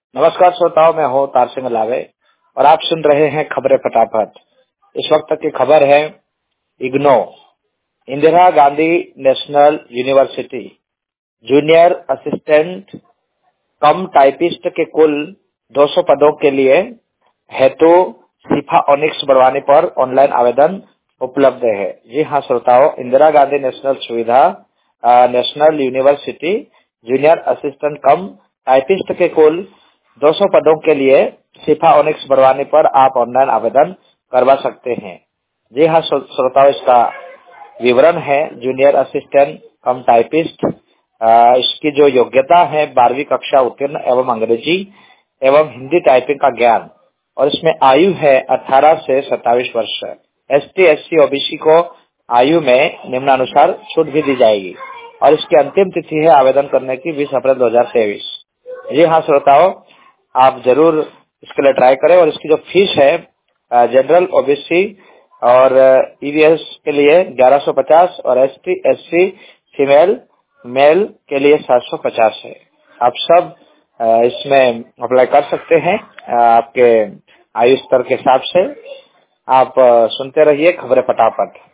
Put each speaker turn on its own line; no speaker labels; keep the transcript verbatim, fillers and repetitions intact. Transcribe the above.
नमस्कार श्रोताओं, मैं हूँ तार सिंह लावे और आप सुन रहे हैं खबरें फटाफट। इस वक्त तक की खबर है IGNOU Indira Gandhi National University junior assistant cum typist के कुल दो सौ पदों के लिए हेतु सिफा ओनिक्स बढ़वाने पर ऑनलाइन आवेदन उपलब्ध है। जी हाँ श्रोताओं, इंदिरा गांधी नेशनल सुविधा National University junior assistant cum typist के कुल दो सौ पदों के लिए सिफा ओनिक्स बढ़वाने पर आप ऑनलाइन आवेदन करवा सकते हैं। जी हाँ श्रोताओं, इसका विवरण है जूनियर असिस्टेंट कम टाइपिस्ट। अ, इसकी जो योग्यता है बारहवीं कक्षा उत्तीर्ण एवं अंग्रेजी एवं हिंदी टाइपिंग का ज्ञान, और इसमें आयु है अठारह से सत्ताईस वर्ष। S T S C OBC को आयु में निम्नानुसार छूट भी दी जाएगी और इसकी अंतिम तिथि है आवेदन करने की बीस अप्रैल दो हजार तेईस। जी हाँ श्रोताओं, आप जरूर इसके लिए ट्राई करें। और इसकी जो फीस है जनरल ओबीसी और ईवीएस के लिए ग्यारह सौ पचास और एसटी एससी फीमेल मेल के लिए सात सौ पचास है। आप सब अ, इसमें अप्लाई कर सकते हैं अ, आपके आयु स्तर के हिसाब से। आप अ, सुनते रहिए खबरें फटाफट।